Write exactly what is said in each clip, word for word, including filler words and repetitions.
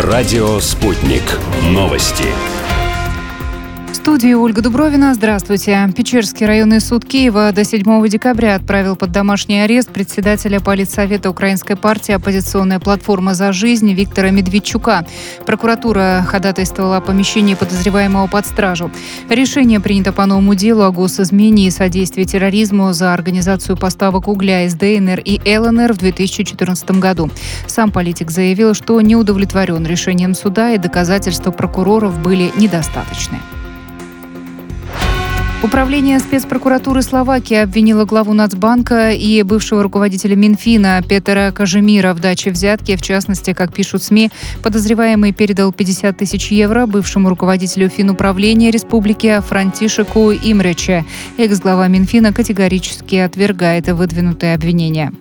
Радио «Спутник». Новости. В студии Ольга Дубровина. Здравствуйте. Печерский районный суд Киева до седьмого декабря отправил под домашний арест председателя Политсовета Украинской партии «Оппозиционная платформа за жизнь» Виктора Медведчука. Прокуратура ходатайствовала о помещении подозреваемого под стражу. Решение принято по новому делу о госизмене и содействии терроризму за организацию поставок угля из ДНР и ЛНР в две тысячи четырнадцатом году. Сам политик заявил, что не удовлетворен решением суда и доказательства прокуроров были недостаточны. Управление спецпрокуратуры Словакии обвинило главу Нацбанка и бывшего руководителя Минфина Петера Кажемира в даче взятки. В частности, как пишут СМИ, подозреваемый передал пятьдесят тысяч евро бывшему руководителю Финуправления республики Франтишеку Имрече. Экс-глава Минфина категорически отвергает выдвинутые обвинения.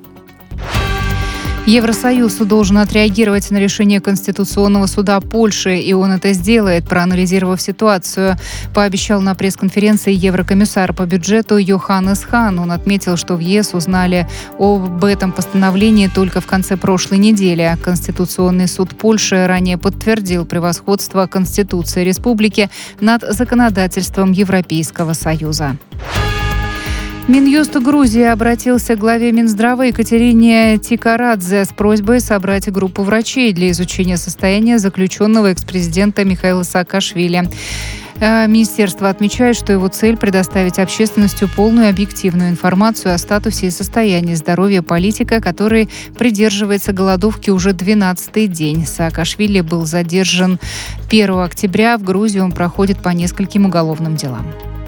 Евросоюз должен отреагировать на решение Конституционного суда Польши, и он это сделает, проанализировав ситуацию, пообещал на пресс-конференции еврокомиссар по бюджету Йоханнес Хан. Он отметил, что в ЕС узнали об этом постановлении только в конце прошлой недели. Конституционный суд Польши ранее подтвердил превосходство Конституции республики над законодательством Европейского Союза. Минюст Грузии обратился к главе Минздрава Екатерине Тикарадзе с просьбой собрать группу врачей для изучения состояния заключенного экс-президента Михаила Саакашвили. Министерство отмечает, что его цель – предоставить общественности полную и объективную информацию о статусе и состоянии здоровья политика, который придерживается голодовки уже двенадцатый день. Саакашвили был задержан первого октября. В Грузии он проходит по нескольким уголовным делам.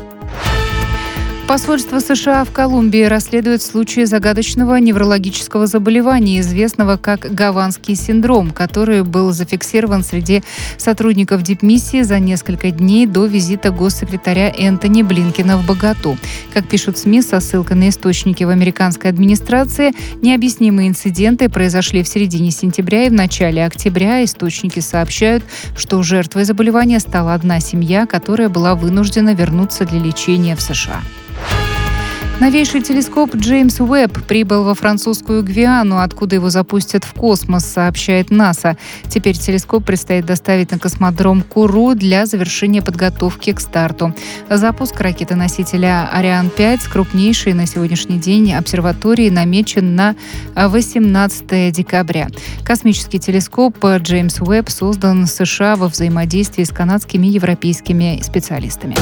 Посольство США в Колумбии расследует случай загадочного неврологического заболевания, известного как гаванский синдром, который был зафиксирован среди сотрудников дипмиссии за несколько дней до визита госсекретаря Энтони Блинкена в Боготу. Как пишут СМИ со ссылкой на источники в американской администрации, необъяснимые инциденты произошли в середине сентября и в начале октября. Источники сообщают, что жертвой заболевания стала одна семья, которая была вынуждена вернуться для лечения в США. Новейший телескоп Джеймс Уэбб прибыл во французскую Гвиану, откуда его запустят в космос, сообщает НАСА. Теперь телескоп предстоит доставить на космодром Куру для завершения подготовки к старту. Запуск ракеты-носителя Ариан пять, крупнейшей на сегодняшний день обсерватории, намечен на восемнадцатого декабря. Космический телескоп Джеймс Уэбб создан в США во взаимодействии с канадскими и европейскими специалистами.